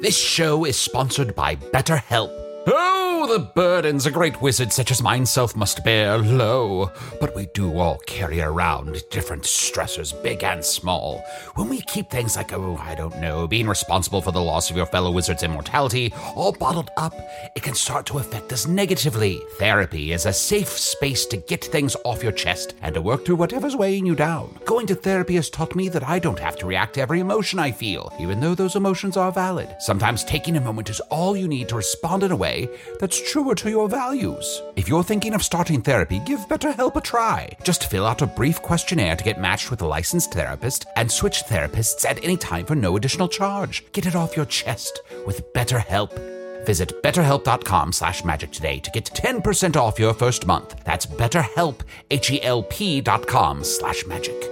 This show is sponsored by BetterHelp. Oh, the burdens a great wizard such as myself must bear, lo. But we do all carry around different stressors, big and small. When we keep things like, being responsible for the loss of your fellow wizard's immortality, all bottled up, it can start to affect us negatively. Therapy is a safe space to get things off your chest and to work through whatever's weighing you down. Going to therapy has taught me that I don't have to react to every emotion I feel, even though those emotions are valid. Sometimes taking a moment is all you need to respond in a way that's truer to your values. If you're thinking of starting therapy, give BetterHelp a try. Just fill out a brief questionnaire to get matched with a licensed therapist and switch therapists at any time for no additional charge. Get it off your chest with BetterHelp. Visit betterhelp.com/magic today to get 10% off your first month. That's BetterHelp, HELP.com/magic.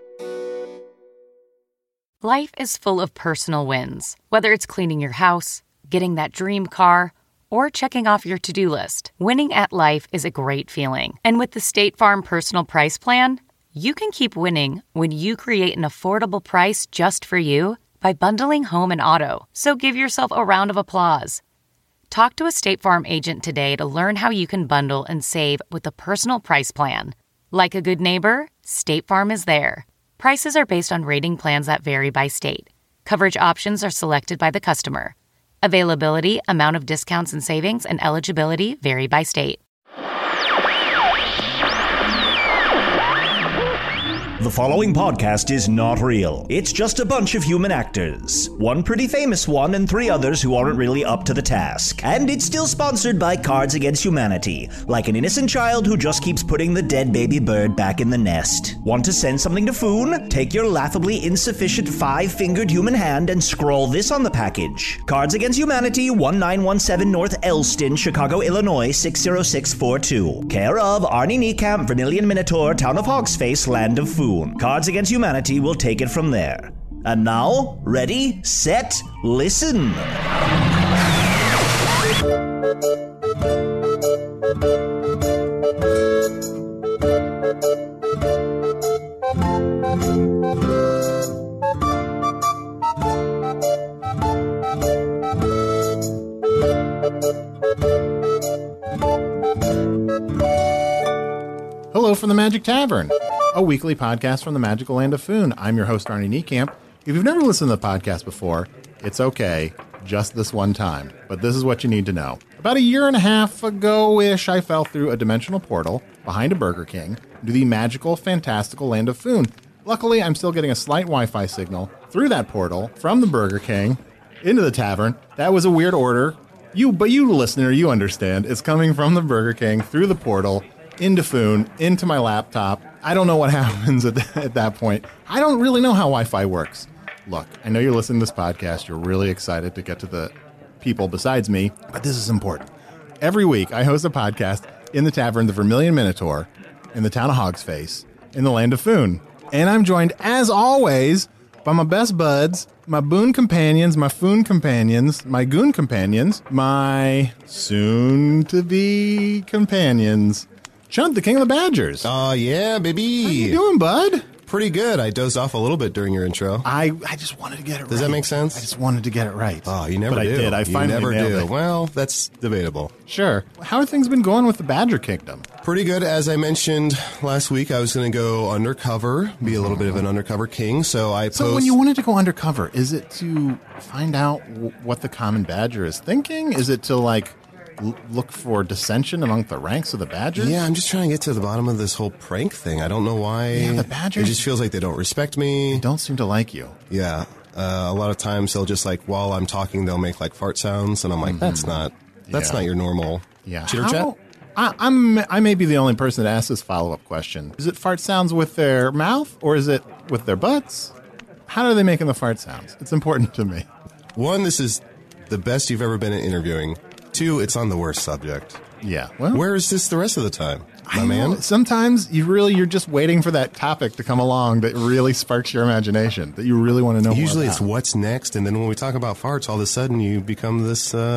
Life is full of personal wins. Whether it's cleaning your house, getting that dream car, or checking off your to-do list, winning at life is a great feeling. And with the State Farm Personal Price Plan, you can keep winning when you create an affordable price just for you by bundling home and auto. So give yourself a round of applause. Talk to a State Farm agent today to learn how you can bundle and save with the Personal Price Plan. Like a good neighbor, State Farm is there. Prices are based on rating plans that vary by state. Coverage options are selected by the customer. Availability, amount of discounts and savings, and eligibility vary by state. The following podcast is not real. It's just a bunch of human actors. One pretty famous one and 3 others who aren't really up to the task. And it's still sponsored by Cards Against Humanity, like an innocent child who just keeps putting the dead baby bird back in the nest. Want to send something to Foon? Take your laughably insufficient 5-fingered human hand and scroll this on the package. Cards Against Humanity, 1917 North Elston, Chicago, Illinois, 60642. Care of Arnie Niekamp, Vermilion Minotaur, Town of Hogsface, Land of Foon. Cards Against Humanity will take it from there. And now, ready, set, listen. Hello from the Magic Tavern, a weekly podcast from the magical land of Foon. I'm your host, Arnie Niekamp. If you've never listened to the podcast before, it's okay, just this one time. But this is what you need to know. About 1.5 years ago-ish, I fell through a dimensional portal behind a Burger King into the magical, fantastical land of Foon. Luckily, I'm still getting a slight Wi-Fi signal through that portal from the Burger King into the tavern. That was a weird order. But you listener, you understand. It's coming from the Burger King through the portal into Foon, into my laptop. I don't know what happens at that point. I don't really know how Wi-Fi works. Look, I know you're listening to this podcast. You're really excited to get to the people besides me, but this is important. Every week, I host a podcast in the tavern, the Vermilion Minotaur, in the town of Hogsface, in the land of Foon. And I'm joined, as always, by my best buds, my boon companions, my Foon companions, my goon companions, my soon-to-be companions. Chunt, the king of the Badgers. Yeah, baby. How you doing, bud? Pretty good. I dozed off a little bit during your intro. I just wanted to get it right. Does that make sense? I just wanted to get it right. Oh, you never but do. I did. I finally never nailed do. it. Well, that's debatable. Sure. How have things been going with the Badger Kingdom? Pretty good. As I mentioned last week, I was going to go undercover, be a little bit of an undercover king. So when you wanted to go undercover, is it to find out what the common Badger is thinking? Is it to, look for dissension among the ranks of the Badgers? Yeah, I'm just trying to get to the bottom of this whole prank thing. I don't know why. Yeah, the Badgers. It just feels like they don't respect me. They don't seem to like you. Yeah. A lot of times they'll just while I'm talking, they'll make fart sounds. And I'm like, that's not your normal chitter chat. I may be the only person that asks this follow-up question. Is it fart sounds with their mouth or is it with their butts? How are they making the fart sounds? It's important to me. 1, this is the best you've ever been at interviewing. 2, it's on the worst subject. Yeah. Well, where is this the rest of the time, my man? Sometimes you're just waiting for that topic to come along that really sparks your imagination, that you really want to know Usually more it's about. what's next, and then when we talk about farts, all of a sudden you become this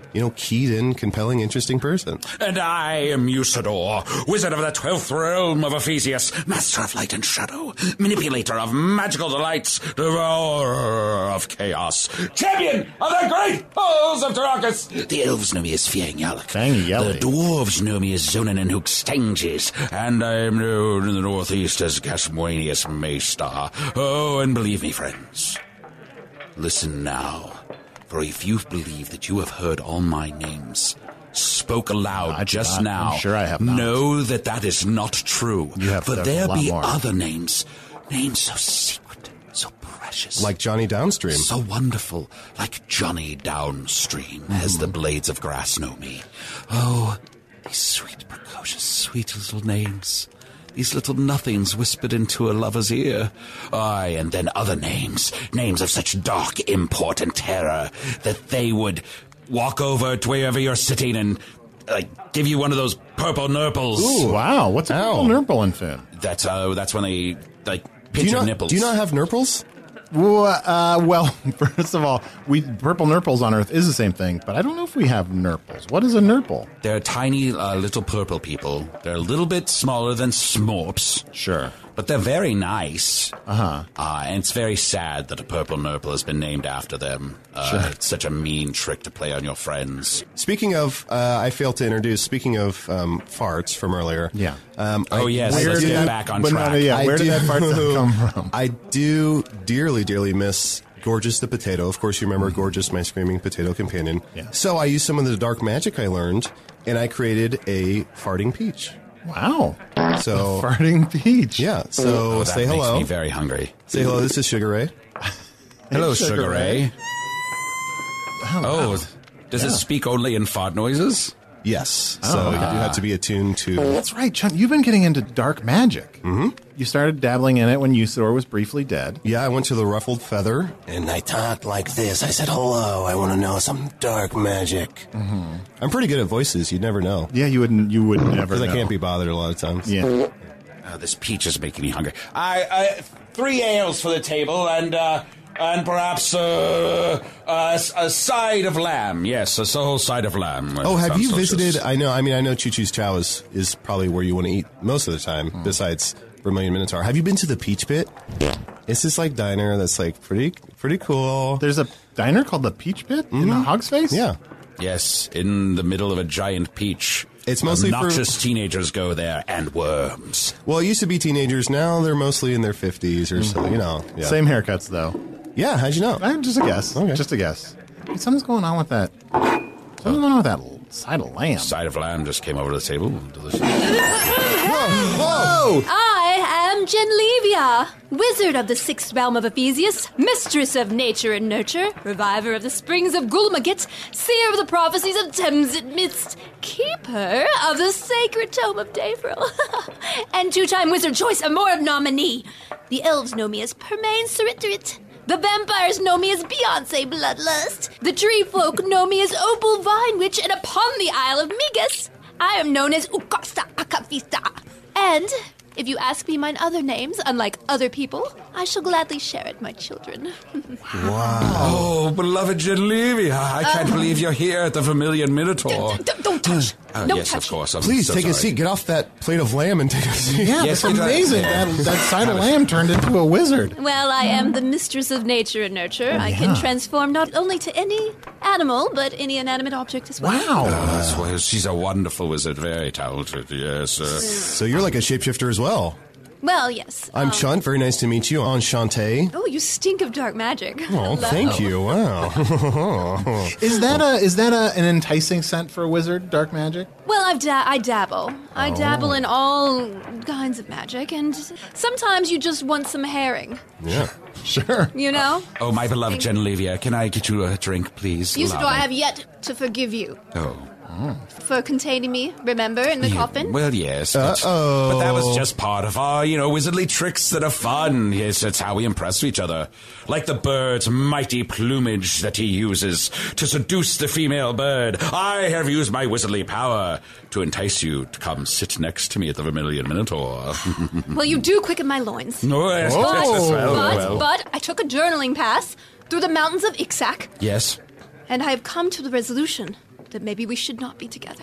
keyed in, compelling, interesting person. And I am Usador, wizard of the 12th realm of Ephesius, master of light and shadow, manipulator of magical delights, devourer of chaos, champion of the great halls of Tarakas. The elves know me as Fiangyalak. The dwarves know me as Zonin and Hookstanges, and I am known in the northeast as Gasmoenius Maystar. Oh, and believe me, friends, listen now. For if you believe that you have heard all my names spoke aloud just now, I'm sure I have not. Know that is not true. For there be more. other names so secret, so precious. Like Johnny Downstream. So wonderful, like Johnny Downstream, as the blades of grass know me. Oh, these sweet, precocious, sweet little names. These little nothings whispered into a lover's ear. Aye, and then other names of such dark import and terror, that they would walk over to wherever you're sitting and, give you one of those purple nurples. Ooh, wow. What's a purple nurple in Foon? That's when they, pinch your nipples. Do you not have nurples? Well, first of all, purple nurples on Earth is the same thing, but I don't know if we have nurples. What is a nurple? They're tiny little purple people. They're a little bit smaller than smorps. Sure. But they're very nice. Uh-huh. And it's very sad that a purple nurple has been named after them. Sure. It's such a mean trick to play on your friends. Speaking of, I failed to introduce, farts from earlier. Yeah. Let's get back on track. Where did that fart come from? I do dearly, dearly miss Gorgeous the potato. Of course, you remember Gorgeous, my screaming potato companion. Yeah. So I used some of the dark magic I learned, and I created a farting peach. Wow. So a farting peach. Yeah. So say hello. That makes me very hungry. Say hello. This is Sugar Ray. Hello, Sugar Ray. Does it speak only in fart noises? Yes. So you do have to be attuned to... That's right, Chun. You've been getting into dark magic. Mm-hmm. You started dabbling in it when Usador was briefly dead. Yeah, I went to the Ruffled Feather. And I talked like this. I said, hello, I want to know some dark magic. Mm-hmm. I'm pretty good at voices. You'd never know. Yeah, you would never know. Because I can't be bothered a lot of times. Yeah. This peach is making me hungry. 3 ales for the table and perhaps a side of lamb. Yes, a whole side of lamb. Oh, have you visited? I know Choo Choo's Chow is probably where you want to eat most of the time, besides Vermilion Minotaur. Have you been to the Peach Pit? It's this diner that's pretty cool. There's a diner called the Peach Pit in the Hog's Face? Yeah. Yes, in the middle of a giant peach. It's mostly obnoxious teenagers go there, and worms. Well, it used to be teenagers. Now they're mostly in their 50s or so, Yeah. Same haircuts, though. Yeah, how'd you know? Just a guess. Okay. Just a guess. Hey, something's going on with that. Something's going on with that side of lamb. Side of lamb just came over to the table. Delicious. Whoa! I am Genlevia, wizard of the 6th realm of Ephesius, mistress of nature and nurture, reviver of the springs of Gulmagit, seer of the prophecies of Temsit Mist, keeper of the sacred tome of Davril, and 2-time wizard choice award nominee. The elves know me as Permain Saritrit. The vampires know me as Beyonce Bloodlust. The tree folk know me as Opal Vine Witch, and upon the Isle of Migas, I am known as Ukasta Akafista. And if you ask me mine other names, unlike other people, I shall gladly share it, my children. Wow. Oh, beloved Genlevia, I can't believe you're here at the Vermilion Minotaur. Don't touch. Don't yes, touch. of course. Please so take sorry. a seat. Get off that plate of lamb and take a seat. Yeah, Yes, that's amazing. That side of lamb turned into a wizard. Well, I am the mistress of nature and nurture. I can transform not only to any animal, but any inanimate object as well. Wow. Well, she's a wonderful wizard, very talented, yes. So you're like a shapeshifter as well. Well, yes. I'm Chunt. Very nice to meet you. Enchanté. Oh, you stink of dark magic. Oh, thank you. Wow. Is that an enticing scent for a wizard, dark magic? Well, I dabble. I dabble in all kinds of magic, and sometimes you just want some herring. Yeah. Sure. You know? Oh, my beloved Genlevia, can I get you a drink, please? Usador, I have yet to forgive you. Oh. For containing me, remember, in the coffin? Well, yes. But that was just part of our, wizardly tricks that are fun. Yes, it's how we impress each other. Like the bird's mighty plumage that he uses to seduce the female bird. I have used my wizardly power to entice you to come sit next to me at the Vermilion Minotaur. Well, you do quicken my loins. No, yes, But I took a journaling pass through the mountains of Ixac. Yes. And I have come to the resolution that maybe we should not be together.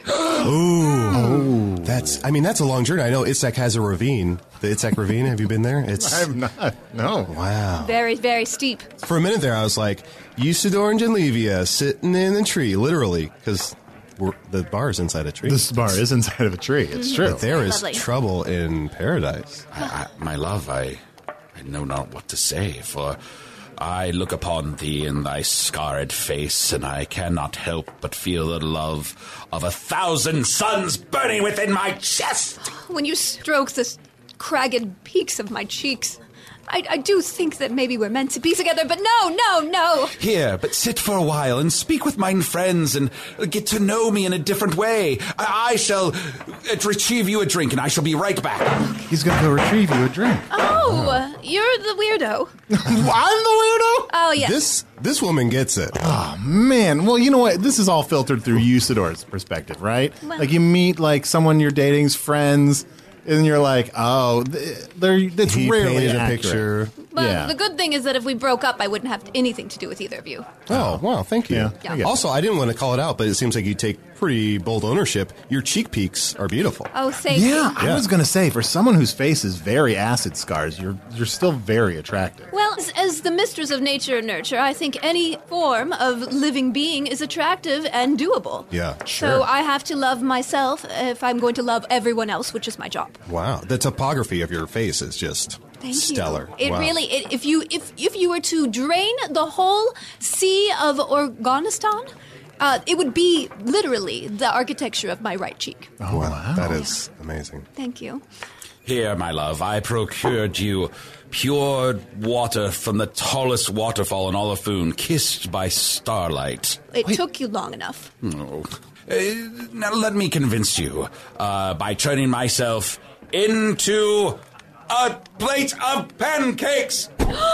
That's a long journey. I know Itzek has a ravine. The Itzek ravine, have you been there? I've not. No. Wow. Very, very steep. For a minute there, I was like, Usador and Genlevia sitting in a tree, literally, because the bar is inside a tree. This bar is inside of a tree. It's true. But there is Lovely. trouble in paradise. My love, I know not what to say, for I look upon thee in thy scarred face, and I cannot help but feel the love of 1,000 suns burning within my chest. When you stroke the cragged peaks of my cheeks, I do think that maybe we're meant to be together, but no. Here, but sit for a while and speak with mine friends and get to know me in a different way. I shall retrieve you a drink, and I shall be right back. He's going to go retrieve you a drink. Oh, you're the weirdo. I'm the weirdo? Oh, yes. This woman gets it. Oh, man. Well, you know what? This is all filtered through Usador's perspective, right? Well- Like, you meet, like, someone you're dating's friends, and you're like, oh, that's He rarely painted a accurate. picture. Well, Yeah. the good thing is that if we broke up, I wouldn't have anything to do with either of you. Oh, wow, thank you. Yeah, I get Also, I didn't want to call it out, but it seems like you take pretty bold ownership. Your cheek peaks are beautiful. Oh, thank Yeah, you. I was going to say, for someone whose face is very acid scars, you're still very attractive. Well, as the mistress of nature and nurture, I think any form of living being is attractive and doable. Yeah, So sure. I have to love myself if I'm going to love everyone else, which is my job. Wow, the topography of your face is just Thank stellar. you. It Wow. really, if you were to drain the whole sea of Afghanistan, it would be literally the architecture of my right cheek. Oh, wow. That is amazing. Thank you. Here, my love, I procured you pure water from the tallest waterfall in all of Foon, kissed by starlight. It took you long enough. Oh. Now let me convince you by turning myself into a plate of pancakes.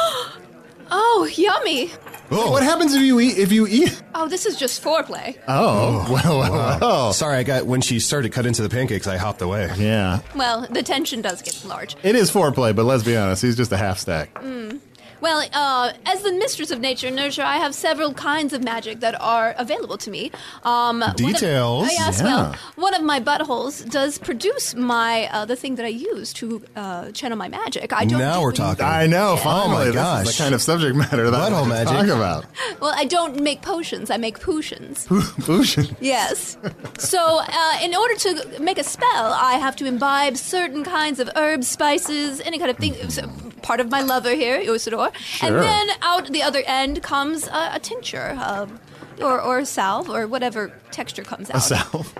Oh, yummy. Oh, What happens if you eat? Oh, this is just foreplay. Oh, well. Sorry, when she started to cut into the pancakes, I hopped away. Yeah. Well, the tension does get large. It is foreplay, but let's be honest, he's just a half stack. Well, as the mistress of nature and nurture, I have several kinds of magic that are available to me. Details. Yes, Yeah. well, one of my buttholes does produce my the thing that I use to channel my magic. I don't. Now we're talking. I know, Oh finally. my This gosh. is the kind of subject matter that Butthole I magic. talk about. Well, I don't make potions. I make potions. Potion. Yes. So, in order to make a spell, I have to imbibe certain kinds of herbs, spices, any kind of thing. So, part of my lover here, Usador. And then out the other end comes a tincture, or a salve, or whatever texture comes out. Salve.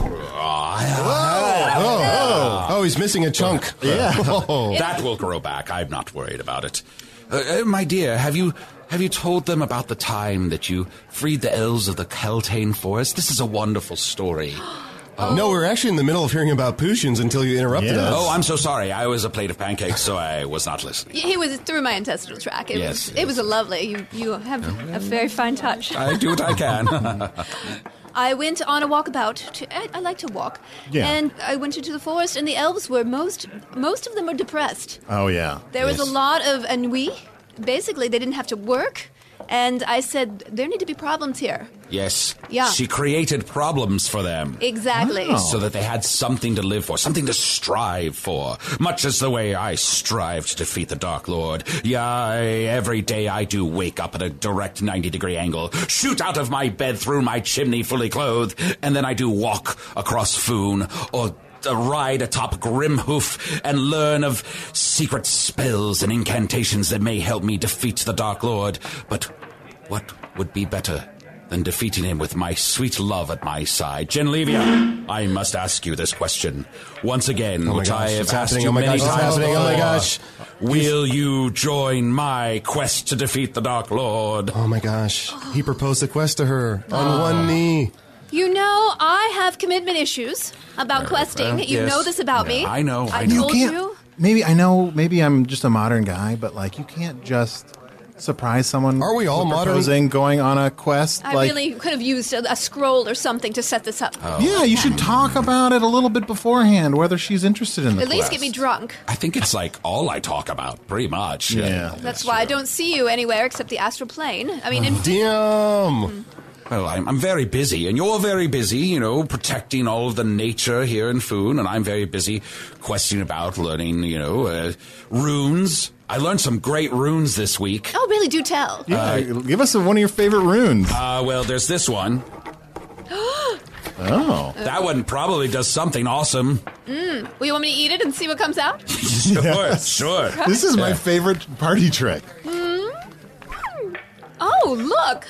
Oh, he's missing a chunk. Yeah. Oh. That will grow back. I'm not worried about it. My dear, have you told them about the time that you freed the elves of the Keltane forest? This is a wonderful story. No, we're actually in the middle of hearing about potions until you interrupted Yeah. us. Oh, I'm so sorry. I was a plate of pancakes, so I was not listening. He was through my intestinal tract. Yes, It was a lovely. You have a very fine touch. I do what I can. I went on a walkabout. I like to walk. Yeah. And I went into the forest, and the elves were most of them were depressed. Oh, yeah. There was a lot of ennui. Basically, they didn't have to work. And I said, there need to be problems here. Yes. Yeah. She created problems for them. Exactly. Oh. So that they had something to live for, something to strive for. Much as the way I strive to defeat the Dark Lord. Yeah, every day I do wake up at a direct 90-degree angle, shoot out of my bed through my chimney fully clothed, and then I do walk across Foon, or ride atop Grimhoof and learn of secret spells and incantations that may help me defeat the Dark Lord. But what would be better than defeating him with my sweet love at my side? Genlevia, I must ask you this question once again, Oh my which gosh, I have it's asked happening. you Oh my many gosh, it's times happening. Oh my before. gosh. Will you join my quest to defeat the Dark Lord? Oh my gosh. He proposed a quest to her on one knee. You know, I have commitment issues about questing. You yes. know this about me. Yeah, I know. I You told can't. you. Maybe I'm just a modern guy, but like you can't just surprise someone. Are we all with modern? proposing, going on a quest? I like, really could have used a scroll or something to set this up. Yeah, you should talk about it a little bit beforehand, whether she's interested in the At least quest. get me drunk. I think it's like all I talk about, pretty much. Yeah. That's why I don't see you anywhere except the astral plane. I mean, Damn. Well, I'm very busy, and you're very busy, protecting all of the nature here in Foon, and I'm very busy questing about learning, runes. I learned some great runes this week. Oh, really? Do tell. Yeah, give us one of your favorite runes. Well, there's this one. Oh. That one probably does something awesome. Well, you want me to eat it and see what comes out? Sure. This is my favorite party trick. Oh, look!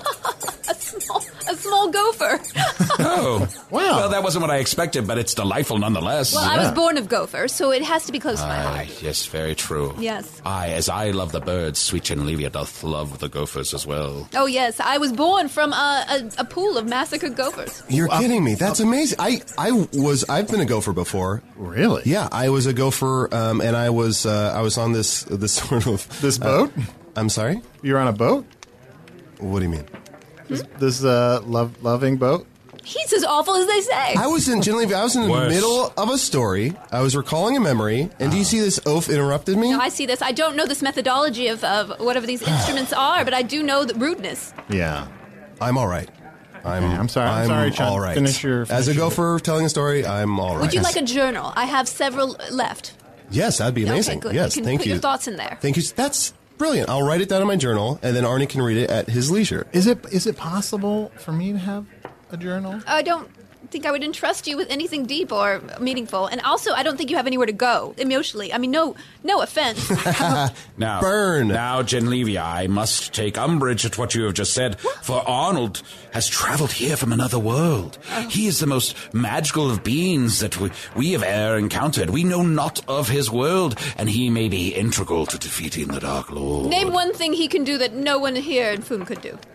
a small gopher. Oh. Wow. Well, that wasn't what I expected, but it's delightful nonetheless. Well, I was born of gopher, so it has to be close to my heart. Yes, very true. Yes. As I love the birds, sweet Genevieve doth love the gophers as well. Oh, yes. I was born from a pool of massacred gophers. You're kidding me. That's amazing. I've been a gopher before. Really? Yeah, I was a gopher, and I was on this sort of... This boat? I'm sorry? You're on a boat? What do you mean? This loving boat? He's as awful as they say. I was in the Worse. middle of a story. I was recalling a memory, and do you see this oaf interrupted me? No, I see this. I don't know this methodology of whatever these instruments are, but I do know the rudeness. Yeah. I'm all right. I'm sorry, Sean. all right. Finish your As a gopher telling a story, I'm all right. Would you like a journal? I have several left. Yes, that'd be amazing. Okay, good. Yes, you can thank put you. your thoughts in there. Thank you. That's brilliant. I'll write it down in my journal, and then Arnie can read it at his leisure. Is it possible for me to have a journal? I don't think I would entrust you with anything deep or meaningful. And also, I don't think you have anywhere to go emotionally. I mean, no offense. Now, Burn. Now, Genlevia, I must take umbrage at what you have just said, for Arnold has traveled here from another world. He is the most magical of beings that we have e'er encountered. We know not of his world, and he may be integral to defeating the Dark Lord. Name one thing he can do that no one here in Foon could do.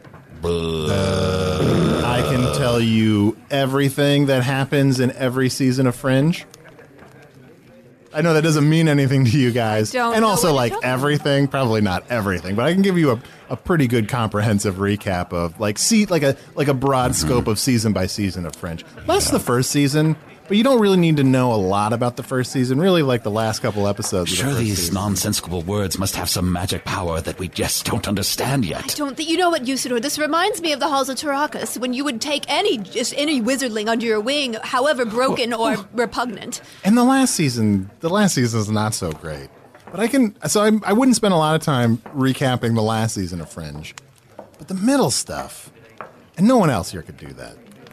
I can tell you everything that happens in every season of Fringe. I know that doesn't mean anything to you guys. I don't and know also, what like, you're talking everything, probably not everything, but I can give you a pretty good comprehensive recap of, like a broad scope of season by season of Fringe. Less the first season, but you don't really need to know a lot about the first season, really like the last couple episodes of the Sure, first these season. nonsensical words must have some magic power that we just don't understand I yet. don't think you know what, Usador. This reminds me of the halls of Tarakas, when you would take any wizardling under your wing, however broken or repugnant. And the last season is not so great. But I wouldn't spend a lot of time recapping the last season of Fringe. But the middle stuff, and no one else here could do that.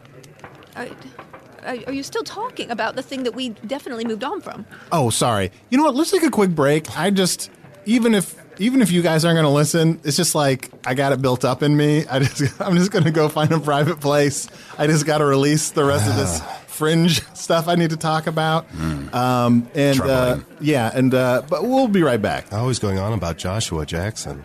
Are you still talking about the thing that we definitely moved on from? Oh, sorry. You know what? Let's take a quick break. Even if you guys aren't going to listen, it's just like I got it built up in me. I'm just going to go find a private place. I just got to release the rest of this Fringe stuff I need to talk about. Troubling. But we'll be right back. Always going on about Joshua Jackson.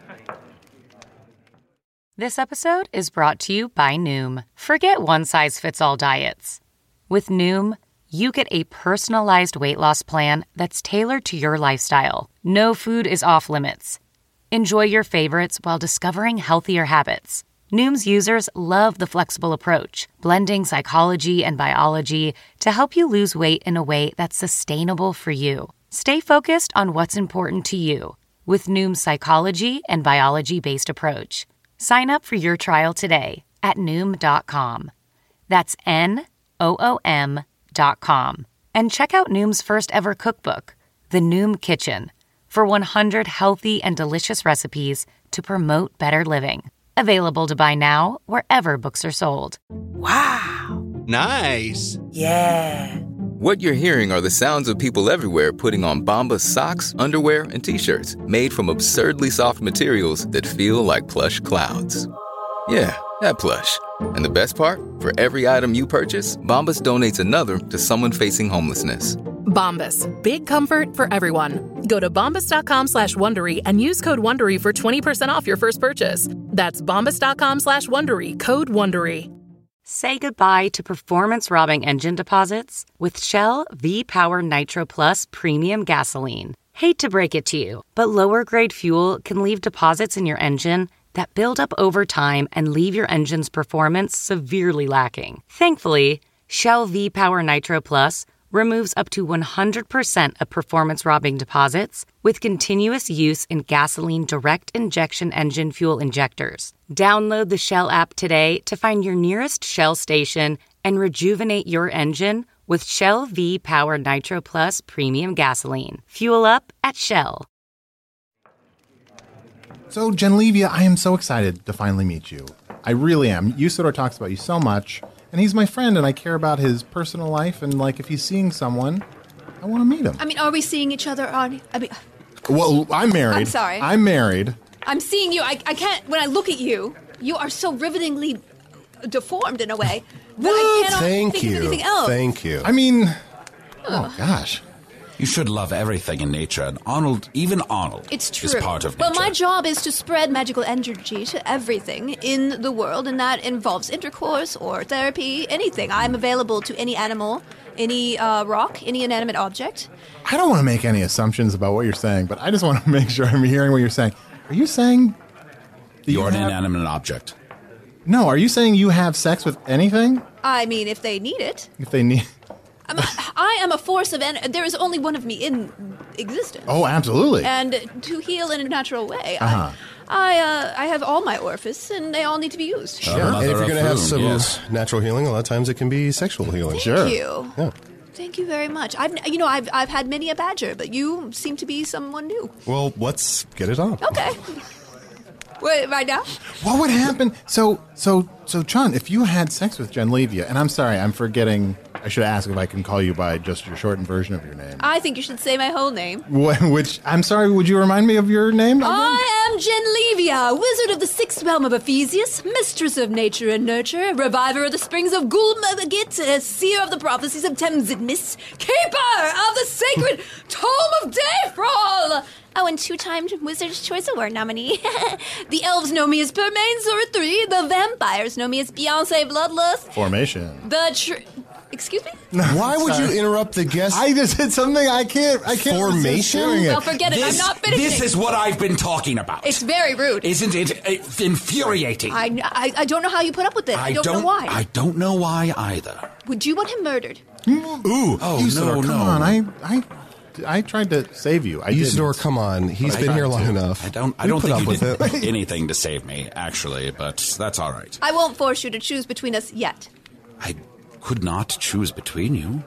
This episode is brought to you by Noom. Forget one-size-fits-all diets. With Noom, you get a personalized weight loss plan that's tailored to your lifestyle. No food is off limits. Enjoy your favorites while discovering healthier habits. Noom's users love the flexible approach, blending psychology and biology to help you lose weight in a way that's sustainable for you. Stay focused on what's important to you with Noom's psychology and biology-based approach. Sign up for your trial today at Noom.com. That's NOOM.com. And check out Noom's first ever cookbook, The Noom Kitchen, for 100 healthy and delicious recipes to promote better living. Available to buy now wherever books are sold. Nice. Yeah. What you're hearing are the sounds of people everywhere putting on Bombas socks, underwear, and T-shirts made from absurdly soft materials that feel like plush clouds. Yeah, that plush. And the best part? For every item you purchase, Bombas donates another to someone facing homelessness. Bombas. Big comfort for everyone. Go to bombas.com/Wondery and use code Wondery for 20% off your first purchase. That's bombas.com/Wondery. Code Wondery. Say goodbye to performance-robbing engine deposits with Shell V-Power Nitro Plus Premium Gasoline. Hate to break it to you, but lower-grade fuel can leave deposits in your engine that build up over time and leave your engine's performance severely lacking. Thankfully, Shell V-Power Nitro Plus removes up to 100% of performance-robbing deposits with continuous use in gasoline direct injection engine fuel injectors. Download the Shell app today to find your nearest Shell station and rejuvenate your engine with Shell V-Power Nitro Plus Premium Gasoline. Fuel up at Shell. So, Genlevia, I am so excited to finally meet you. I really am. Usador talks about you so much, and he's my friend, and I care about his personal life, and, like, if he's seeing someone, I want to meet him. I mean, are we seeing each other, Arnie? Well, I'm married. I'm sorry. I'm married. I'm seeing you. I can't, when I look at you, you are so rivetingly deformed in a way that I cannot think of anything else. Thank you. I mean, oh, gosh. You should love everything in nature, and even Arnold, It's true. is part of nature. Well, my job is to spread magical energy to everything in the world, and that involves intercourse or therapy, anything. I'm available to any animal, any rock, any inanimate object. I don't want to make any assumptions about what you're saying, but I just want to make sure I'm hearing what you're saying. Are you saying... You're an inanimate object. No, are you saying you have sex with anything? I mean, if they need it. If they need... I am a force of there is only one of me in existence. Oh, absolutely. And to heal in a natural way, Uh-huh. I have all my orifices, and they all need to be used. Sure. And if you're going to have some natural healing, a lot of times it can be sexual healing. Thank you. Yeah. Thank you very much. I've had many a badger, but you seem to be someone new. Well, let's get it on. Okay. Wait, right now? What would happen? So, Chun, if you had sex with Genlevia, and I'm sorry, I'm forgetting. I should ask if I can call you by just your shortened version of your name. I think you should say my whole name. Which, I'm sorry, would you remind me of your name? I am Genlevia, wizard of the sixth realm of Ephesius, mistress of nature and nurture, reviver of the springs of Gulmagit, seer of the prophecies of Temzidmis, keeper of the sacred tome of Dayfral. Oh, and two-time Wizard's Choice Award nominee. The elves know me as Permain Zora 3. The vampires know me as Beyonce Bloodlust. Formation. Excuse me? Why would you interrupt the guest? I just said something I can't Formation? Well, forget it. I'm not finishing. This is what I've been talking about. It's very rude. Isn't it infuriating? I don't know how you put up with it. I don't know why. I don't know why either. Would you want him murdered? Ooh. Oh, Usador, no. come on. I tried to save you. Usador, come on. He's been here long enough. I don't think you did anything to save me, actually, but that's all right. I won't force you to choose between us yet. I could not choose between you.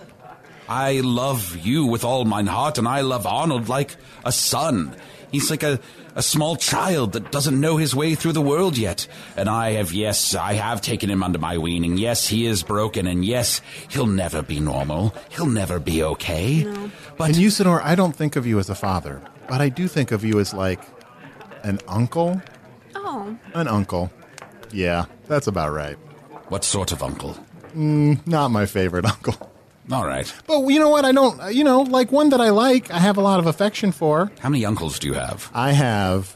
I love you with all mine heart, and I love Arnold like a son. He's like a small child that doesn't know his way through the world yet. And I have taken him under my wing, and yes, he is broken, and yes, he'll never be normal. He'll never be okay. No. But and Usador, I don't think of you as a father, but I do think of you as like an uncle. Oh. An uncle. Yeah, that's about right. What sort of uncle? Not my favorite uncle. All right. But you know what? I don't, like one that I like, I have a lot of affection for. How many uncles do you have? I have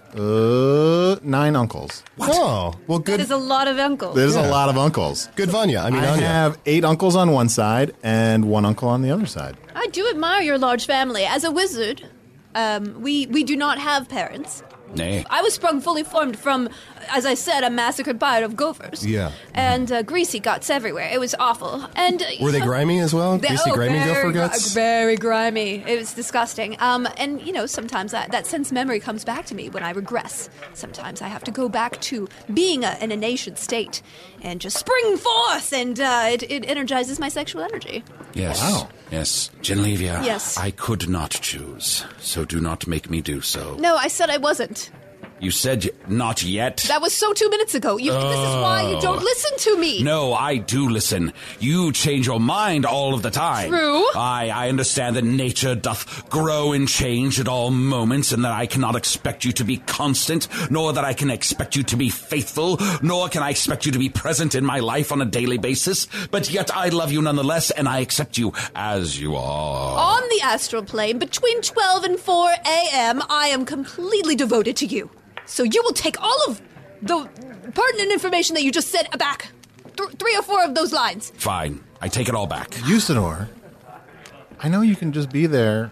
9 uncles. What? Oh, well, good. That is a lot of uncles. There's a lot of uncles. Good Vanya. I Anya. Have 8 uncles on one side and 1 uncle on the other side. I do admire your large family. As a wizard, we do not have parents. Nay. I was sprung fully formed from, as I said, a massacred bite of gophers. Yeah. And greasy guts everywhere. It was awful. And were they grimy as well? Greasy, grimy gopher guts? Very grimy. It was disgusting. And, sometimes that sense memory comes back to me when I regress. Sometimes I have to go back to being in a nation state and just spring forth, and it energizes my sexual energy. Yes. Wow. Yes. Genlevia. Yes. I could not choose, so do not make me do so. No, I said I wasn't. You said not yet? That was so 2 minutes ago. This is why you don't listen to me. No, I do listen. You change your mind all of the time. True. I understand that nature doth grow and change at all moments, and that I cannot expect you to be constant, nor that I can expect you to be faithful, nor can I expect you to be present in my life on a daily basis. But yet I love you nonetheless, and I accept you as you are. On the astral plane, between 12 and 4 a.m., I am completely devoted to you. So you will take all of the pertinent information that you just said back. 3 or 4 of those lines. Fine. I take it all back. Usador, I know you can just be there,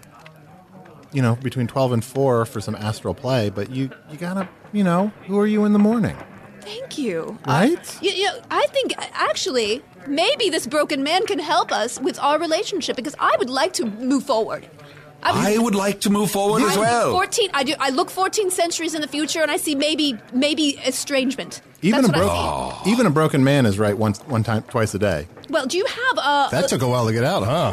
between 12 and 4 for some astral play, but you gotta, who are you in the morning? Thank you. Right? I think, actually, maybe this broken man can help us with our relationship, because I would like to move forward. I would like to move forward as well. I look 14 centuries in the future, and I see maybe estrangement. Even a broken man is right twice a day. Well, do you have a... That took a while to get out, huh?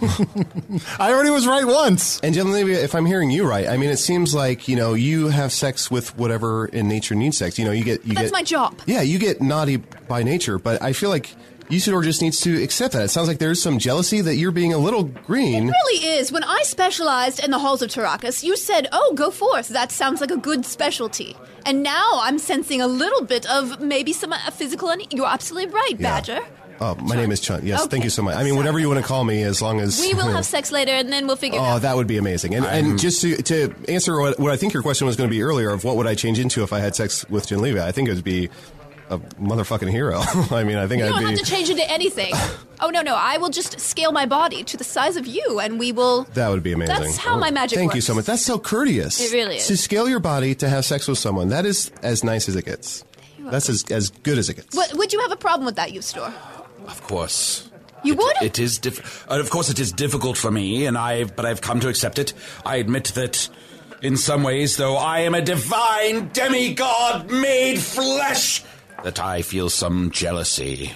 Yeah. I already was right once. And Genevieve, if I'm hearing you right, I mean, it seems like, you have sex with whatever in nature needs sex. That's my job. Yeah, you get naughty by nature, but I feel like Usador just needs to accept that. It sounds like there's some jealousy that you're being a little green. It really is. When I specialized in the halls of Tarakas, you said, oh, go forth. That sounds like a good specialty. And now I'm sensing a little bit of maybe some physical... You're absolutely right, Badger. Oh, my name is Chunt. Yes, Okay. Thank you so much. I mean, whatever you want to call me, as long as... We will have sex later, and then we'll figure it out. Oh, that would be amazing. And just to answer what I think your question was going to be earlier of what would I change into if I had sex with Genlevia, I think it would be a motherfucking hero. I mean, I think You I'd don't be... have to change into anything. Oh, no. I will just scale my body to the size of you, and we will... That would be amazing. That's how my magic Thank works. you so much. That's so courteous. It really is. To scale your body to have sex with someone, that is as nice as it gets. That's as good as it gets. Would you have a problem with that, Usador? Of course. You would? It is of course it is difficult for me, but I've come to accept it. I admit that in some ways, though I am a divine demigod made flesh, that I feel some jealousy.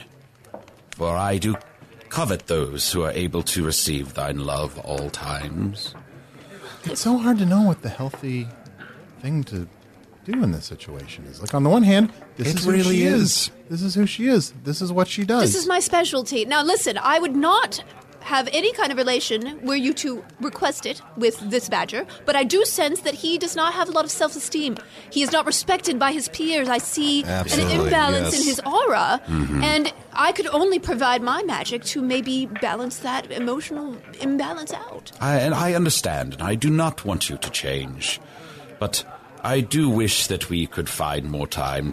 For I do covet those who are able to receive thine love all times. It's so hard to know what the healthy thing to do in this situation is. Like, on the one hand, this is who she is. This is who she is. This is what she does. This is my specialty. Now, listen, I would not have any kind of relation were you to request it with this badger, but I do sense that he does not have a lot of self-esteem. He is not respected by his peers. I see Absolutely, an imbalance yes. in his aura, and I could only provide my magic to maybe balance that emotional imbalance out. I understand, and I do not want you to change, but I do wish that we could find more time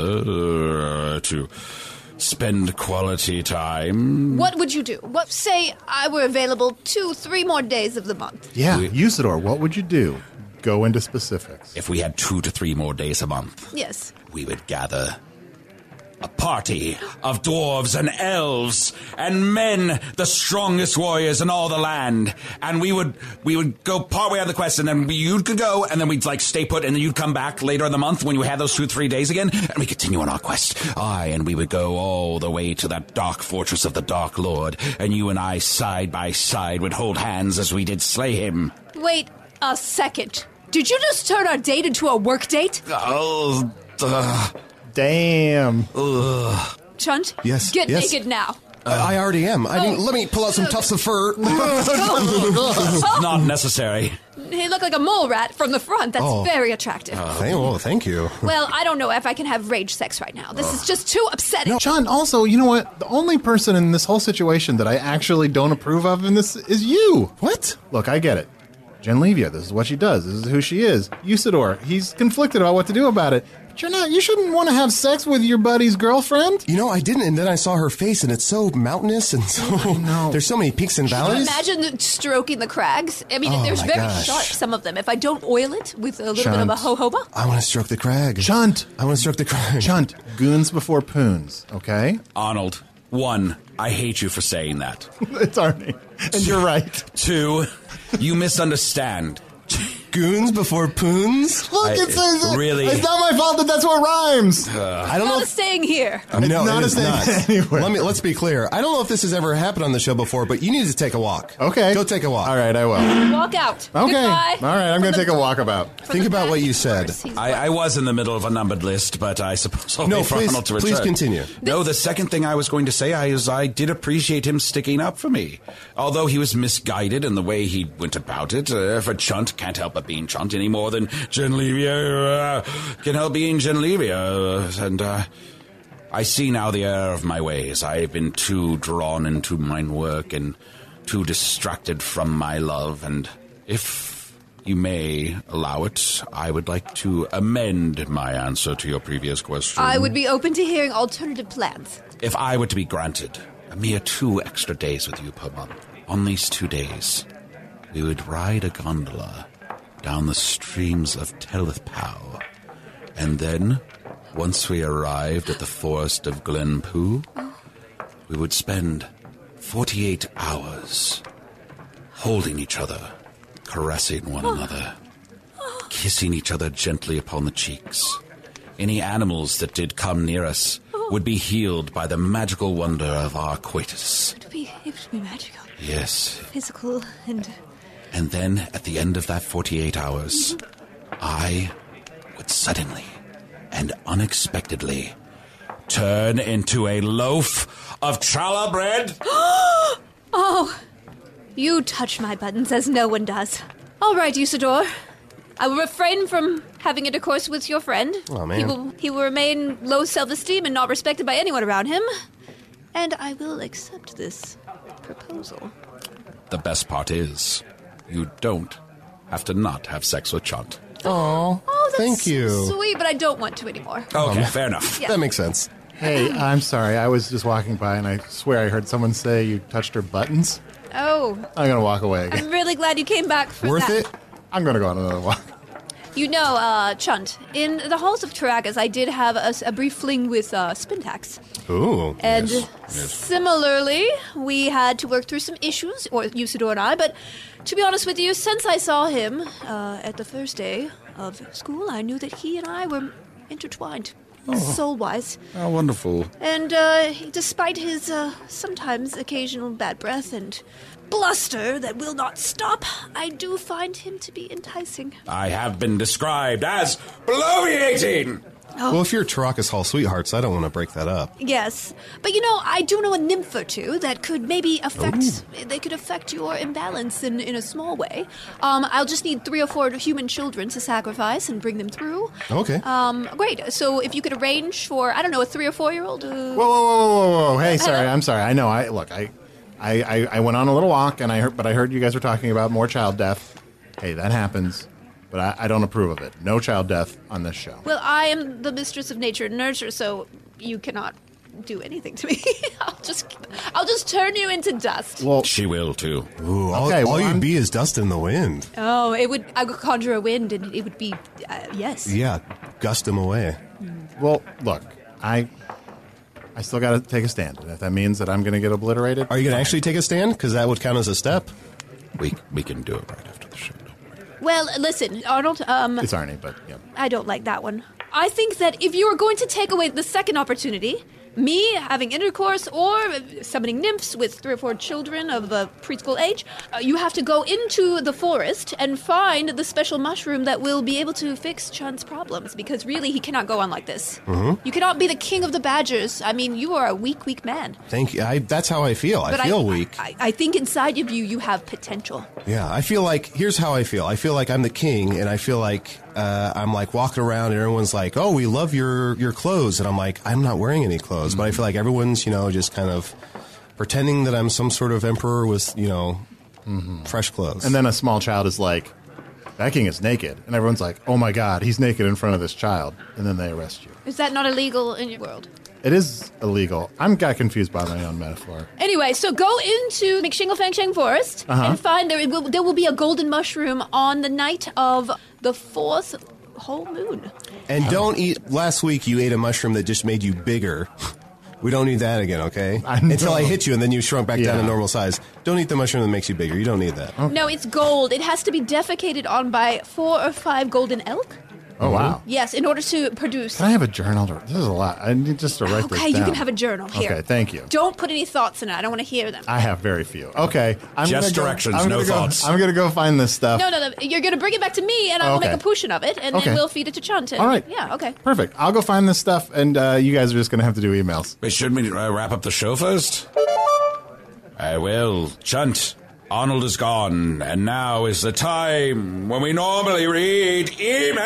together to spend quality time. What would you do? Say I were available 2-3 more days of the month. Yeah, Usador, what would you do? Go into specifics. If we had 2 to 3 more days a month, Yes. we would gather a party of dwarves and elves and men, the strongest warriors in all the land. And we would go partway on the quest, and then you could go, and then we'd stay put, and then you'd come back later in the month when you had those 2-3 days again, and we continue on our quest. And we would go all the way to that dark fortress of the Dark Lord, and you and I side by side would hold hands as we did slay him. Wait a second. Did you just turn our date into a work date? Damn. Chunt? Yes, Get yes. naked now. I already am. I mean, let me pull out some tufts of fur. Not necessary. He looked like a mole rat from the front. That's very attractive. Thank you. Well, I don't know if I can have rage sex right now. This is just too upsetting. John, also, you know what? The only person in this whole situation that I actually don't approve of in this is you. What? Look, I get it. Genlevia, this is what she does. This is who she is. Usador, he's conflicted about what to do about it. But you shouldn't want to have sex with your buddy's girlfriend. I didn't, and then I saw her face, and it's so mountainous, and so there's so many peaks and valleys. Imagine stroking the crags. I mean, there's my very gosh. sharp, some of them. If I don't oil it with a little bit of a jojoba. I want to stroke the crag. Chunt. I want to stroke the crag. Chunt, goons before poons, okay? Arnold, 1, I hate you for saying that. It's Arnie. And you're right. 2, you misunderstand. Goons before poons? Look, it says really. It's not my fault that that's what rhymes. I don't know. Not staying here. No, not it a is thing not. anywhere. Let's be clear. I don't know if this has ever happened on the show before, but you need to take a walk. Okay. Go take a walk. All right, I will. Walk out. Okay. Goodbye. All right, I'm going to take a walkabout. Think about what you said. I was in the middle of a numbered list, but I suppose I'll No, wait for Arnold to return. please continue. No, the second thing I was going to say is I did appreciate him sticking up for me. Although he was misguided in the way he went about it, for Chunt can't help but being Chunt any more than Genlevia can help being Genlevia. And I see now the error of my ways. I've been too drawn into mine work and too distracted from my love, and if you may allow it, I would like to amend my answer to your previous question. I would be open to hearing alternative plans. If I were to be granted a mere 2 extra days with you per month, on these 2 days, we would ride a gondola down the streams of Telith Pow, and then once we arrived at the forest of Glenpoo, we would spend 48 hours holding each other, caressing one another, kissing each other gently upon the cheeks. Any animals that did come near us would be healed by the magical wonder of our coitus. It would be magical. Yes. Physical and... And then, at the end of that 48 hours, I would suddenly and unexpectedly turn into a loaf of challah bread. Oh, you touch my buttons as no one does. All right, Usador. I will refrain from having intercourse with your friend. Oh, man. He will remain low self-esteem and not respected by anyone around him. And I will accept this proposal. The best part is, you don't have to not have sex with Chunt. Oh, that's thank you. Sweet, but I don't want to anymore. Okay, fair enough. Yeah. That makes sense. Hey, I'm sorry. I was just walking by, and I swear I heard someone say you touched her buttons. Oh. I'm going to walk away again. I'm really glad you came back for Worth that. it? I'm going to go on another walk. You know, Chunt, in the halls of Taragas, I did have a brief fling with Spintax. Ooh. And similarly, we had to work through some issues, or Usador and I, but to be honest with you, since I saw him at the first day of school, I knew that he and I were intertwined, soul-wise. Oh, wonderful. And despite his sometimes occasional bad breath and bluster that will not stop, I do find him to be enticing. I have been described as bloviating. Well, if you're Tarakas Hall sweethearts, I don't want to break that up. Yes, but you know, I do know a nymph or two that could maybe affect. They could affect your imbalance in a small way. I'll just need 3 or 4 human children to sacrifice and bring them through. Okay. Great. So if you could arrange for, I don't know, a 3 or 4-year-old. Whoa. Hey, sorry. I'm sorry. I know. I went on a little walk, and I heard you guys were talking about more child death. Hey, that happens. But I don't approve of it. No child death on this show. Well, I am the mistress of nature and nurture, so you cannot do anything to me. I'll just turn you into dust. Well, she will too. Ooh, all you'd be is dust in the wind. Oh, I would conjure a wind, and it would be yes. Yeah, gust him away. Well, look, I still got to take a stand. And if that means that I'm going to get obliterated, Are you going to actually take a stand? Because that would count as a step. We can do it right after the show. Well, listen, Arnold, it's Arnie, but yeah. I don't like that one. I think that if you are going to take away the second opportunity, me having intercourse or summoning nymphs with 3 or 4 children of preschool age, you have to go into the forest and find the special mushroom that will be able to fix Chunt's problems, because really he cannot go on like this. Mm-hmm. You cannot be the king of the badgers. I mean, you are a weak man. Thank you. That's how I feel. I feel weak. I think inside of you have potential. Yeah, I feel like, here's how I feel. I feel like I'm the king, and I feel like I'm like walking around and everyone's like, oh, we love your clothes. And I'm like, I'm not wearing any clothes. But I feel like everyone's, just kind of pretending that I'm some sort of emperor with, fresh clothes. And then a small child is like, that king is naked. And everyone's like, oh my God, he's naked in front of this child. And then they arrest you. Is that not illegal in your world? It is illegal. I'm got confused by my own metaphor. Anyway, so go into McShinglefangshang Forest and find there will be a golden mushroom on the night of the 4th whole moon. And don't eat. Last week you ate a mushroom that just made you bigger. We don't need that again, okay? Until I hit you and then you shrunk back down to normal size. Don't eat the mushroom that makes you bigger. You don't need that. Okay. No, it's gold. It has to be defecated on by 4 or 5 golden elk. Oh, wow. Yes, in order to produce. Can I have a journal? This is a lot. I need just to write this down. Okay, you can have a journal. Here. Okay, thank you. Don't put any thoughts in it. I don't want to hear them. I have very few. Okay. Just directions, no thoughts. I'm going to go find this stuff. No. You're going to bring it back to me, and I will make a potion of it, and then we'll feed it to Chunt. All right. Yeah, okay. Perfect. I'll go find this stuff, and you guys are just going to have to do emails. Wait, shouldn't we wrap up the show first? I will. Chunt, Arnold is gone, and now is the time when we normally read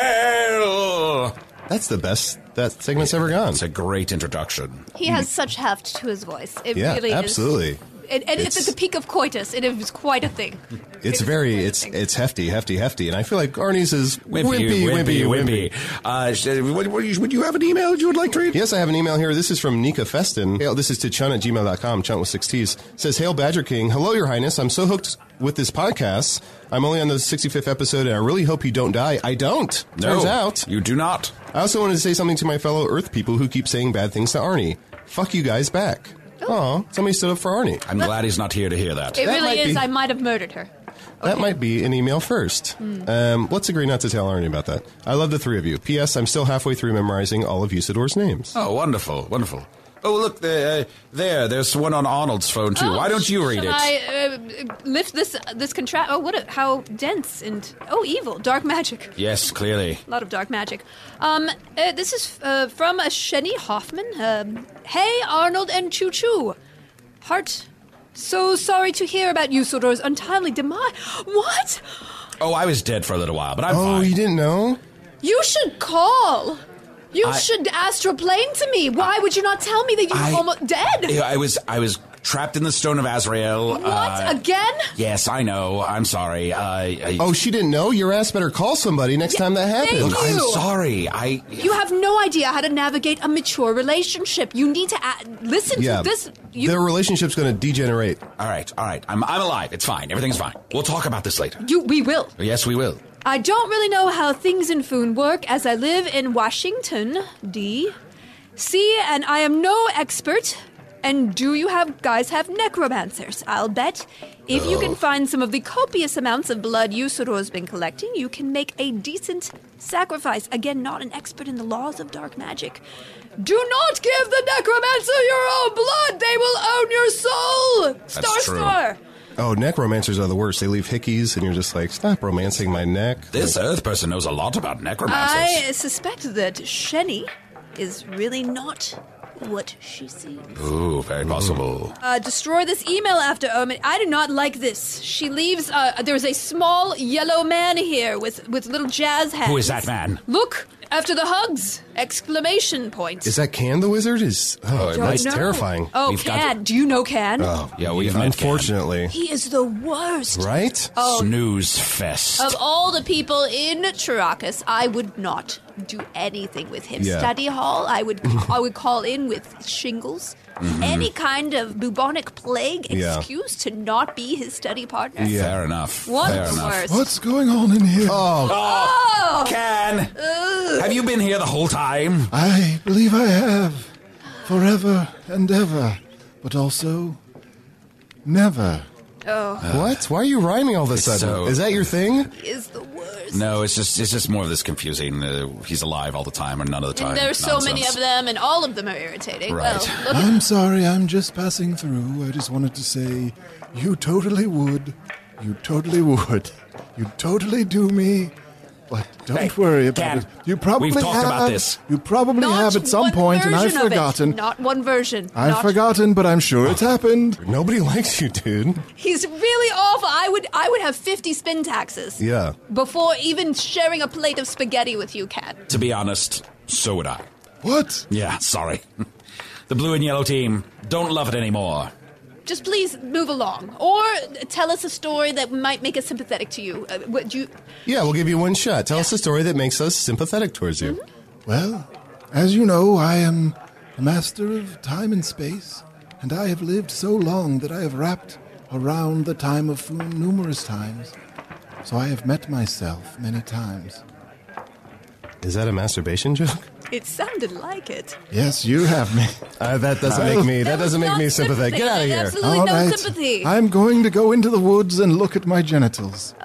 email. That's the best that segment's ever gone. It's a great introduction. He has such heft to his voice. It yeah, really absolutely. And it's at the peak of coitus. It is quite a thing. It's hefty, and I feel like Arnie's is wimpy. Would you have an email you would like to read? Yes, I have an email here. This is from Nika Feston. This is to chun@gmail.com, chun with 6 T's. Says, Hail Badger King. Hello, Your Highness. I'm so hooked with this podcast. I'm only on the 65th episode, and I really hope you don't die. I don't. Turns out. You do not. I also wanted to say something to my fellow Earth people who keep saying bad things to Arnie. Fuck you guys back. Oh, somebody stood up for Arnie. I'm glad he's not here to hear that. It really is. I might have murdered her. That might be an email first. Let's agree not to tell Arnie about that. I love the three of you. P.S. I'm still halfway through memorizing all of Usador's names. Oh, wonderful, wonderful. Oh, look, there's one on Arnold's phone, too. Why don't you read it? I lift this contract? Oh, how dense and, evil. Dark magic. Yes, clearly. A lot of dark magic. This is from Shenny Hoffman. Hey, Arnold and Choo Choo. Heart, so sorry to hear about Usador's untimely demise. What? Oh, I was dead for a little while, but I'm fine. Oh, you didn't know? You should call. You should astroplane to me. Why would you not tell me that you were almost dead? I was trapped in the Stone of Azrael. What? Again? Yes, I know. I'm sorry. She didn't know? Your ass better call somebody next time that happens. Thank you. I'm sorry. You have no idea how to navigate a mature relationship. You need to listen to this. Their relationship's going to degenerate. All right. I'm alive. It's fine. Everything's fine. We'll talk about this later. We will. Yes, we will. I don't really know how things in Foon work as I live in Washington, D.C., and I am no expert. And do you guys have necromancers? I'll bet if you can find some of the copious amounts of blood Usador's been collecting, you can make a decent sacrifice. Again, not an expert in the laws of dark magic. Do not give the necromancer your own blood! They will own your soul! That's true. Star! Oh, necromancers are the worst. They leave hickeys, and you're just like, stop romancing my neck. This Earth person knows a lot about necromancers. I suspect that Shenny is really not what she seems. Ooh, very possible. Destroy this email after Omen. I do not like this. She leaves, there's a small yellow man here with little jazz hands. Who is that man? Look, after the hugs! Exclamation point. Is that Can the Wizard? That's terrifying. Oh, Can. Do you know Can? Oh, yeah, we've met unfortunately. He is the worst. Right? Oh, snooze fest. Of all the people in Tarakas, I would not do anything with him. Yeah. Study hall, I would call in with shingles. Mm-hmm. Any kind of bubonic plague excuse to not be his study partner. Yeah. Fair enough. What's the worst? What's going on in here? Oh. Can! Have you been here the whole time? I believe I have. Forever and ever. But also, never. Oh. What? Why are you rhyming all of a sudden? Is that your thing? He is the worst. No, it's just more of this confusing. He's alive all the time or none of the time. And there's so many of them, and all of them are irritating. Right. Well, look I'm sorry, I'm just passing through. I just wanted to say, you totally would. You totally would. You totally do me. But don't worry about it. You probably We've talked about this. You probably have at some point, and I've forgotten. Not one version. I've forgotten, but I'm sure it's happened. Nobody likes you, dude. He's really awful. I would have 50 spin taxes. Yeah. Before even sharing a plate of spaghetti with you, Cat. To be honest, so would I. What? Yeah, sorry. The blue and yellow team don't love it anymore. Just please move along. Or tell us a story that might make us sympathetic to you. Yeah, we'll give you one shot. Tell us a story that makes us sympathetic towards you. Mm-hmm. Well, as you know, I am a master of time and space, and I have lived so long that I have wrapped around the time of Foon numerous times. So I have met myself many times. Is that a masturbation joke? It sounded like it. Yes, you have me. That doesn't make me sympathetic. Get out of here. Absolutely All no right. sympathy. I'm going to go into the woods and look at my genitals.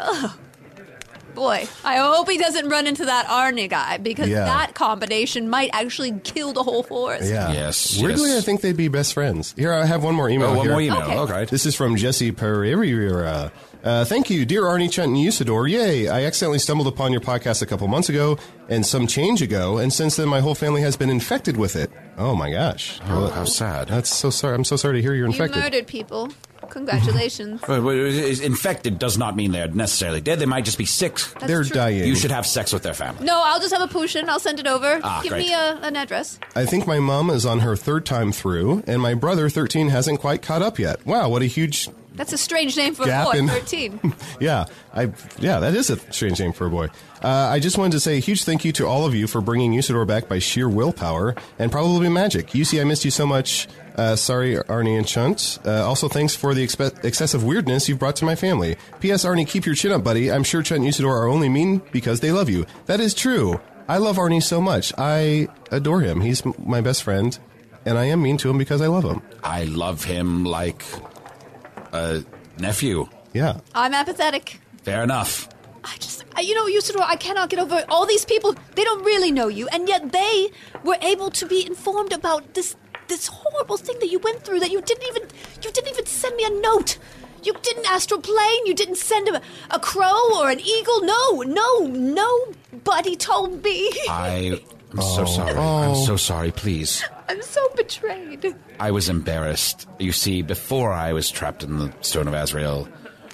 Boy, I hope he doesn't run into that Arnie guy, because that combination might actually kill the whole forest. Yeah. Yes. Weirdly, I think they'd be best friends. Here, I have one more email. One more email. Okay. Okay. This is from Jesse Pereira. Thank you, dear Arnie, Chunt, and Usador. Yay! I accidentally stumbled upon your podcast a couple months ago, and some change ago, and since then my whole family has been infected with it. Oh my gosh! Oh, how sad. That's so sorry. I'm so sorry to hear you're infected. You murdered people. Congratulations. Infected does not mean they're necessarily dead. They might just be sick. They're true. dying. You should have sex with their family. No, I'll just have a potion. I'll send it over. Give great. me an address. I think my mom is on her 3rd time through, and my brother, 13, hasn't quite caught up yet. Wow, what a huge... That's a strange name for a Gap boy, in- 13. Yeah, that is a strange name for a boy. I just wanted to say a huge thank you to all of you for bringing Usador back by sheer willpower and probably magic. UC, I missed you so much. Sorry, Arnie and Chunt. Also, thanks for the excessive weirdness you've brought to my family. P.S. Arnie, keep your chin up, buddy. I'm sure Chunt and Usador are only mean because they love you. That is true. I love Arnie so much. I adore him. He's my best friend, and I am mean to him because I love him. I love him like a nephew. Yeah. I'm apathetic. Fair enough. Usador, I cannot get over all these people. They don't really know you, and yet they were able to be informed about this horrible thing that you went through. That you didn't even send me a note. You didn't astral plane. You didn't send a crow or an eagle. Nobody told me. I'm so sorry. I'm so sorry. Please. I'm so betrayed. I was embarrassed. You see, before I was trapped in the Stone of Azrael,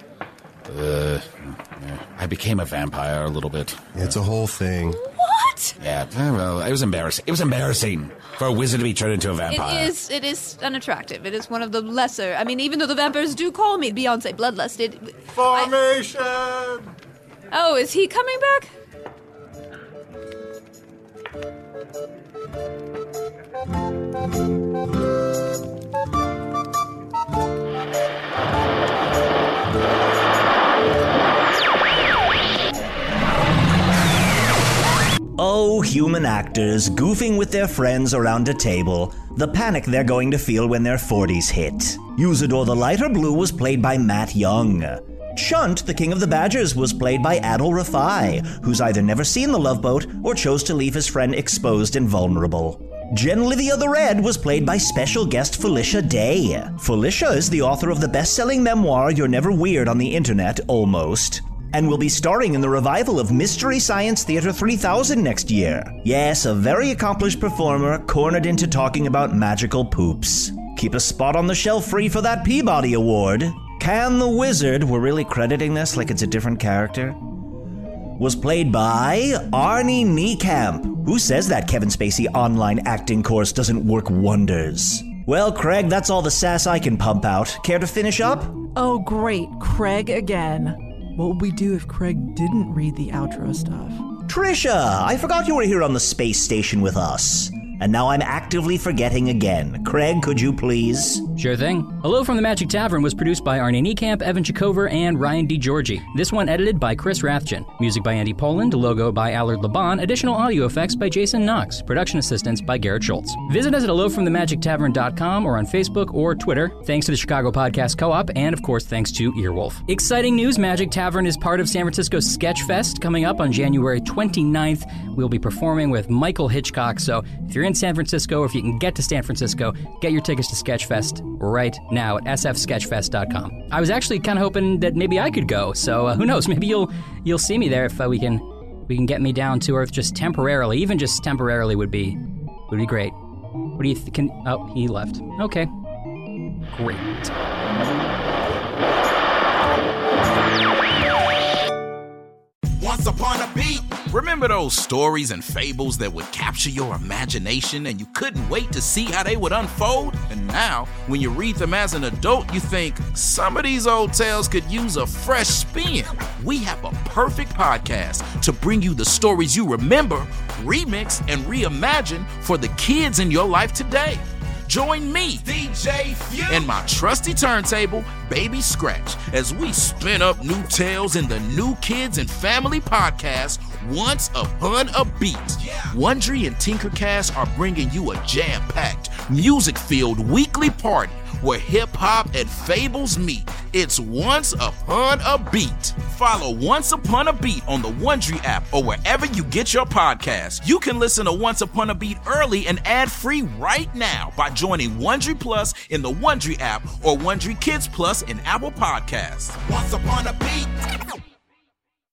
I became a vampire a little bit. It's a whole thing. What? Yeah, well, it was embarrassing. It was embarrassing for a wizard to be turned into a vampire. It is unattractive. It is one of the lesser. I mean, even though the vampires do call me Beyonce Bloodlust, Formation! Oh, is he coming back? Oh, human actors goofing with their friends around a table, the panic they're going to feel when their 40s hit. Usador the Lighter Blue was played by Matt Young. Chunt, the King of the Badgers, was played by Adil Rafai, who's either never seen The Love Boat or chose to leave his friend exposed and vulnerable. Genlivia the Red was played by special guest Felicia Day. Felicia is the author of the best-selling memoir You're Never Weird on the Internet, Almost, and will be starring in the revival of Mystery Science Theater 3000 next year. Yes, a very accomplished performer cornered into talking about magical poops. Keep a spot on the shelf free for that Peabody Award. Can the Wizard, we're really crediting this like it's a different character, was played by Arnie Niekamp. Who says that Kevin Spacey online acting course doesn't work wonders? Well, Craig, that's all the sass I can pump out. Care to finish up? Oh, great. Craig again. What would we do if Craig didn't read the outro stuff? Trisha, I forgot you were here on the space station with us. And now I'm actively forgetting again. Craig, could you please? Sure thing. Hello from the Magic Tavern was produced by Arnie Niekamp, Evan Jacover, and Ryan DiGiorgi. This one edited by Chris Rathjen. Music by Andy Poland, logo by Allard Laban, additional audio effects by Jason Knox, production assistance by Garrett Schultz. Visit us at hellofromthemagictavern.com or on Facebook or Twitter. Thanks to the Chicago Podcast Co-op, and of course thanks to Earwolf. Exciting news, Magic Tavern is part of San Francisco's Sketchfest coming up on January 29th. We'll be performing with Michael Hitchcock, so if you're in San Francisco, or if you can get to San Francisco, get your tickets to Sketchfest right now at sfsketchfest.com. I was actually kind of hoping that maybe I could go, so who knows? Maybe you'll see me there if we can get me down to Earth just temporarily. Even just temporarily would be great. What do you think? Oh, he left. Okay, great. Once upon a beat. Remember those stories and fables that would capture your imagination and you couldn't wait to see how they would unfold? And now, when you read them as an adult, you think, some of these old tales could use a fresh spin. We have a perfect podcast to bring you the stories you remember, remix, and reimagine for the kids in your life today. Join me, DJ Few, and my trusty turntable, Baby Scratch, as we spin up new tales in the New Kids and Family podcast, Once Upon a Beat. Wondery and Tinkercast are bringing you a jam-packed, music-filled weekly party where hip-hop and fables meet. It's Once Upon a Beat. Follow Once Upon a Beat on the Wondery app or wherever you get your podcasts. You can listen to Once Upon a Beat early and ad-free right now by joining Wondery Plus in the Wondery app or Wondery Kids Plus in Apple Podcasts. Once Upon a Beat.